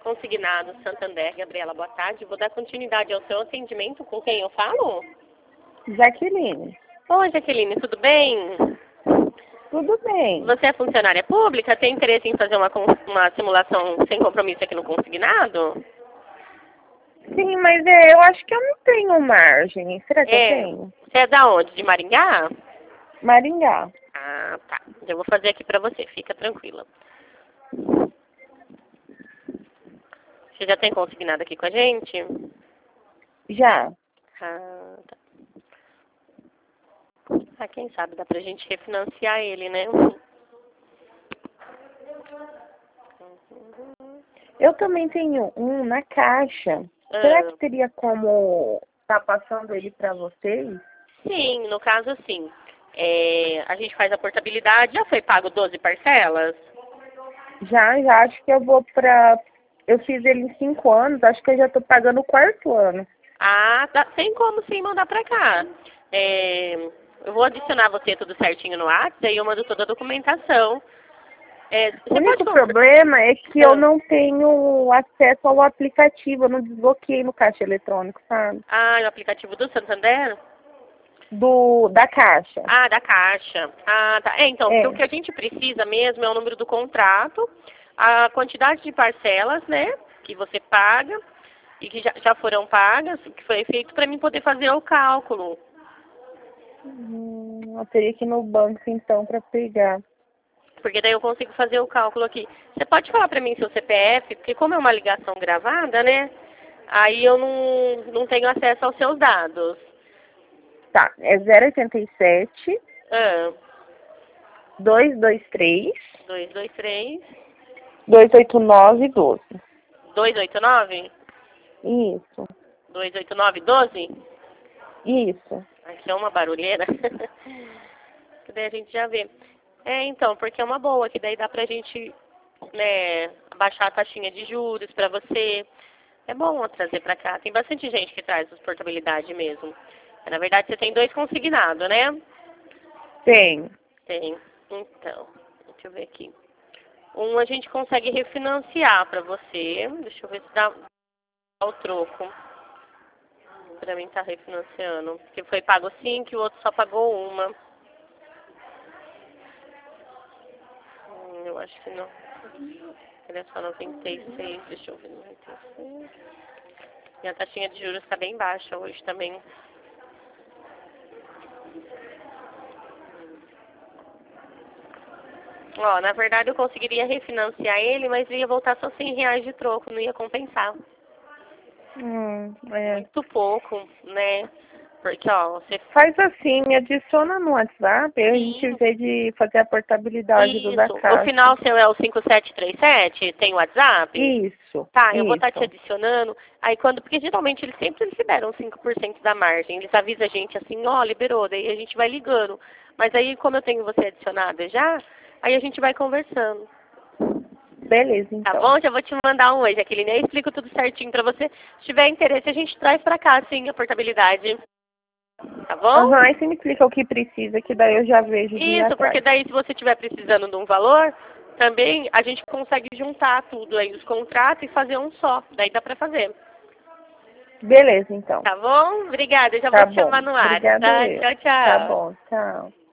Consignado Santander, Gabriela, boa tarde. Vou dar continuidade ao seu atendimento. Com quem eu falo? Jaqueline. Oi, Jaqueline, tudo bem? Tudo bem. Você é funcionária pública? Tem interesse em fazer uma simulação sem compromisso aqui no consignado? Sim, mas eu acho que eu não tenho margem. Será que eu tenho? Você é da onde? De Maringá? Maringá. Ah, tá. Eu vou fazer aqui pra você, fica tranquila. Você já tem consignado aqui com a gente? Já. Ah, tá. Ah, quem sabe dá pra gente refinanciar ele, né? Eu também tenho um na Caixa. Será que teria como estar passando ele para vocês? Sim, no caso sim. A gente faz a portabilidade. Já foi pago 12 parcelas? Já acho que eu vou para... Eu fiz ele em 5 anos, acho que eu já estou pagando o 4º ano. Ah, tá. Tem como sim mandar pra cá. Eu vou adicionar você tudo certinho no WhatsApp, aí eu mando toda a documentação. O único problema é que eu não tenho acesso ao aplicativo, eu não desbloqueei no caixa eletrônico, sabe? Ah, o aplicativo do Santander? Da Caixa. Ah, da Caixa. Ah, tá. Então, porque o que a gente precisa mesmo é o número do contrato, a quantidade de parcelas, né, que você paga e que já foram pagas, que foi feito para mim poder fazer o cálculo. Eu teria que ir no banco, então, para pegar. Porque daí eu consigo fazer o cálculo aqui. Você pode falar para mim seu CPF, porque como é uma ligação gravada, né, aí eu não tenho acesso aos seus dados. Tá, é 087 Ah, 223 223 289 12. 289? Isso. 289 12? Isso. Aqui é uma barulheira. Que daí a gente já vê. Então, porque é uma boa, que daí dá pra gente, né, abaixar a taxinha de juros pra você. É bom trazer pra cá. Tem bastante gente que traz portabilidade mesmo. Na verdade, você tem 2 consignados, né? Tem. Tem. Então, deixa eu ver aqui. Um a gente consegue refinanciar pra você. Deixa eu ver se dá o troco. Pra mim tá refinanciando. Porque foi pago 5 e o outro só pagou uma. Eu acho que não. Ele é só 96, deixa eu ver, 96. E a taxinha de juros está bem baixa hoje também. Ó, na verdade eu conseguiria refinanciar ele, mas ia voltar só R$ 100 de troco, não ia compensar. Muito pouco, né? Porque, ó, você... Faz assim, me adiciona no WhatsApp, a gente vê de fazer a portabilidade do da Caixa. O final seu é o 5737? Tem WhatsApp? Isso. Tá, eu vou estar te adicionando. Aí porque geralmente eles sempre liberam 5% da margem. Eles avisam a gente assim, ó, liberou, daí a gente vai ligando. Mas aí, como eu tenho você adicionada já, aí a gente vai conversando. Beleza, então. Tá bom? Já vou te mandar um hoje, Jaqueline. Aí eu explico tudo certinho pra você. Se tiver interesse, a gente traz pra cá, sim, a portabilidade. Tá bom? Aí você me explica o que precisa, que daí eu já vejo. Isso, porque daí se você estiver precisando de um valor, também a gente consegue juntar tudo aí, os contratos e fazer um só. Daí dá pra fazer. Beleza, então. Tá bom? Obrigada, eu já Tá vou te chamar no ar. Obrigada Tá? eu. Tchau, tchau. Tá bom, tchau.